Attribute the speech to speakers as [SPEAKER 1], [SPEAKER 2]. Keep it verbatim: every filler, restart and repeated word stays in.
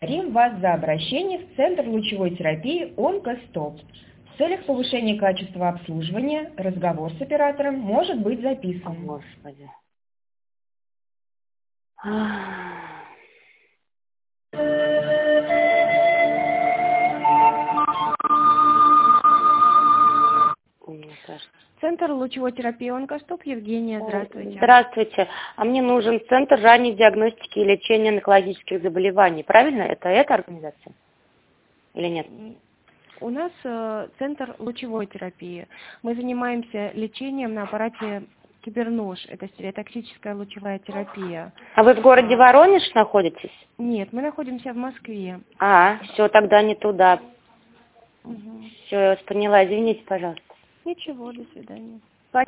[SPEAKER 1] Благодарим вас за обращение в Центр лучевой терапии «Онкостоп». В целях повышения качества обслуживания разговор с оператором может быть записан.
[SPEAKER 2] О, Господи. Мне кажется.
[SPEAKER 3] Центр лучевой терапии «Онкостоп», Евгения, здравствуйте.
[SPEAKER 2] Здравствуйте. А мне нужен Центр ранней диагностики и лечения онкологических заболеваний. Правильно? Это эта организация? Или нет?
[SPEAKER 3] У нас э, Центр лучевой терапии. Мы занимаемся лечением на аппарате Кибернож. Это стереотоксическая лучевая терапия.
[SPEAKER 2] А вы в городе Воронеж находитесь?
[SPEAKER 3] Нет, мы находимся в Москве.
[SPEAKER 2] А, все, тогда не туда.
[SPEAKER 3] Угу.
[SPEAKER 2] Все, я вас поняла. Извините, пожалуйста.
[SPEAKER 3] Ничего, до свидания.